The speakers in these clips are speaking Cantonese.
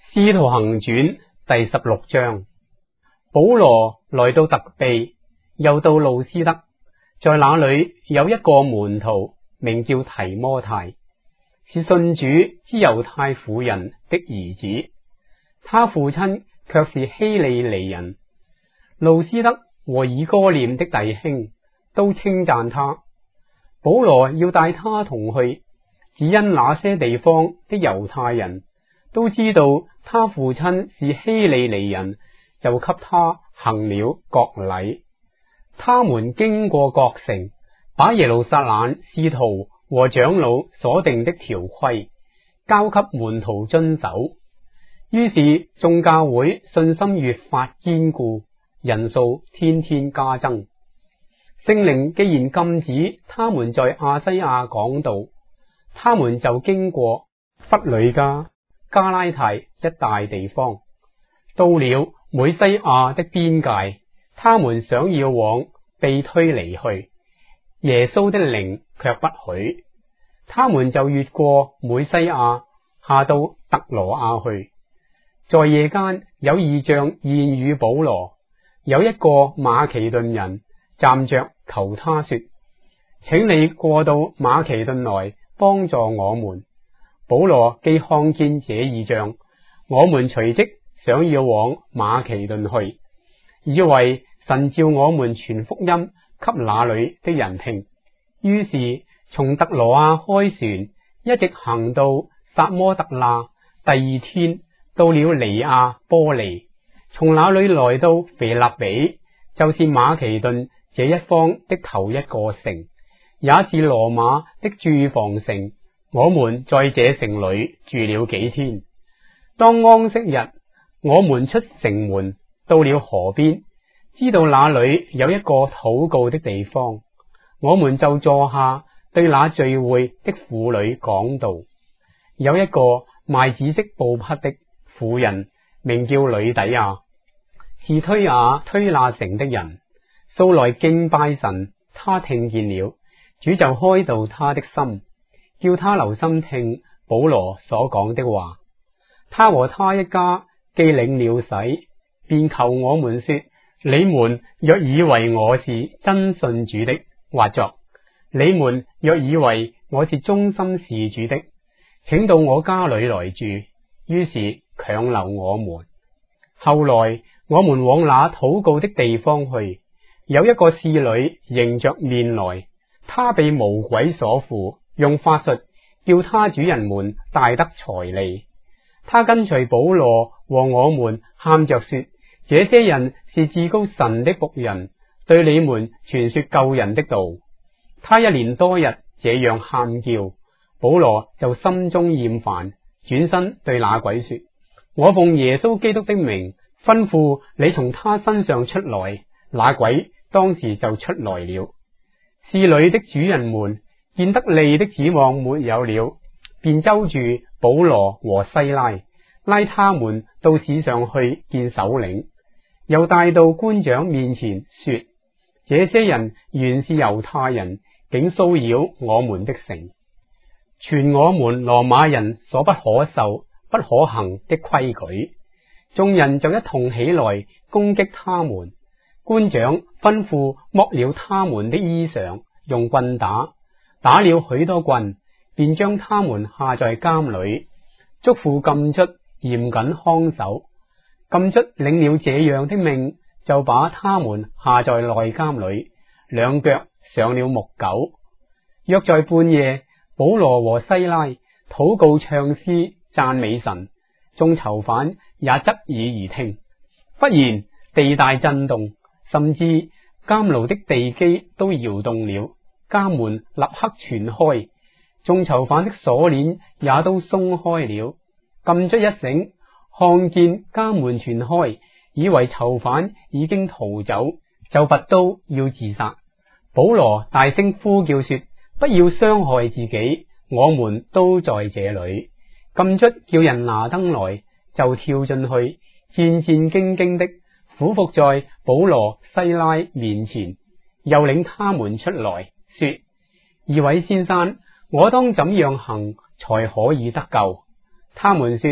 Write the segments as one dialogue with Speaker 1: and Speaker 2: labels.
Speaker 1: 使徒行傳第16章，保羅來到特庇，又到路斯德，在那裏有一個門徒名叫提摩太，是信主之猶太婦人的兒子，他父親卻是希利尼人。路斯德和以哥念的弟兄都稱讚他。保羅要帶他同去，只因那些地方的猶太人都知道他父親是希利尼人，就給他行了割禮。他們經過各城，把耶路撒冷使徒和長老所定的條規交給門徒遵守。於是眾教會信心越發堅固，人數天天加增。聖靈既然禁止他們在亞西亞講道，他們就經過弗呂家、加拉太一帶地方，到了美西亞的邊界，他們想要往庇推尼去，耶穌的靈卻不許。他們就越過美西亞，下到特羅亞去。在夜間有異象現與保羅，有一個馬其頓人站着求他說：請你過到馬其頓來幫助我們。保羅既看見這異象，我們隨即想要往馬其頓去，以為神召我們傳福音給那裏的人聽。於是從特羅亞開船，一直行到撒摩特納，第二天到了尼亞波利，從那裏來到腓立比，就是馬其頓這一方的頭一個城，也是羅馬的駐防城。我們在這城裏住了幾天。當安息日，我們出城門，到了河邊，知道那裏有一個禱告的地方，我們就坐下，對那聚會的婦女講道。有一個賣紫色布匹的婦人，名叫呂底亞，是推雅推那城的人，素來敬拜神。他聽見了，主就開導他的心，叫他留心聽保羅所講的話。他和他一家既領了洗，便求我們說：你們若以為我是真信主的，或作你們若以為我是忠心事主的，請到我家裏來住。於是強留我們。後來我們往那禱告的地方去，有一個侍女迎着面來，她被魔鬼所附，用法術叫他主人們大得財利。他跟隨保羅和我們，喊着說：這些人是至高神的僕人，對你們傳說救人的道。他一連多日這樣喊叫，保羅就心中厭煩，轉身對那鬼說：我奉耶穌基督的名吩咐你從他身上出來。那鬼當時就出來了。侍女的主人們見得利的指望沒有了，便揪住保羅和西拉，拉他們到市上去見首領，又帶到官長面前說：這些人原是猶太人，竟騷擾我們的城，傳我們羅馬人所不可受不可行的規矩。眾人就一同起來攻擊他們。官長吩咐剝了他們的衣裳，用棍打了許多棍，便將他們下在監裏，囑咐禁卒嚴謹看守。禁卒領了這樣的命，就把他們下在內監裏，兩腳上了木狗。約在半夜，保羅和西拉禱告唱詩讚美神，眾囚犯也側耳而聽。忽然地大震動，甚至監牢的地基都搖動了，監門立刻全開，眾囚犯的鎖鏈也都鬆開了。禁卒一醒，看見監門全開，以為囚犯已經逃走，就拔刀要自殺。保羅大聲呼叫說：不要傷害自己，我們都在這裏。禁卒叫人拿燈來，就跳進去，戰戰兢兢的俯伏在保羅西拉面前，又領他們出來說：二位先生，我當怎樣行才可以得救？他們說：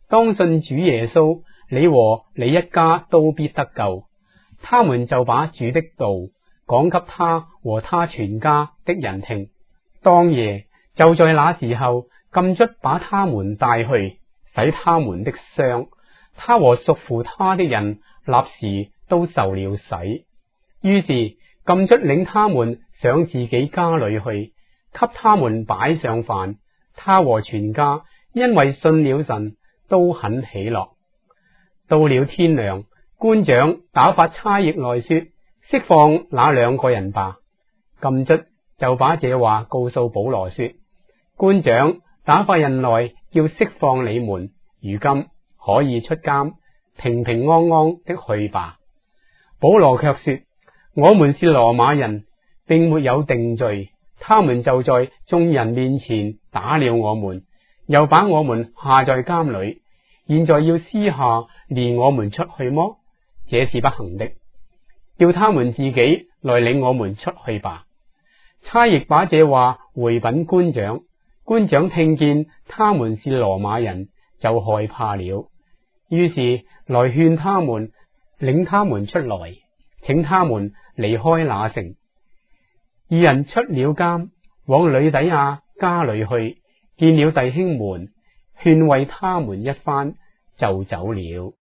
Speaker 1: 當信主耶穌，你和你一家都必得救。他們就把主的道講給他和他全家的人聽。當夜就在那時候，禁卒把他們帶去，洗他們的傷。他和屬乎他的人立時都受了洗。於是禁卒領他們上自己家裏去，給他們擺上飯。他和全家因為信了神，都很喜樂。到了天亮，官長打發差役來說，釋放那兩個人吧。禁卒就把這話告訴保羅說，官長打發人來要釋放你們，如今可以出監，平平安安的去吧。保羅卻說，我們是羅馬人，並沒有定罪。他們就在眾人面前打了我們，又把我們下在監裏，現在要私下連我們出去麼？這是不行的，叫他們自己來領我們出去吧。差役把這話回稟官長，官長聽見他們是羅馬人，就害怕了，於是來勸他們，領他們出來，請他們離開那城。二人出了監，往呂底亞家裏去，見了弟兄們，勸慰他們一番，就走了。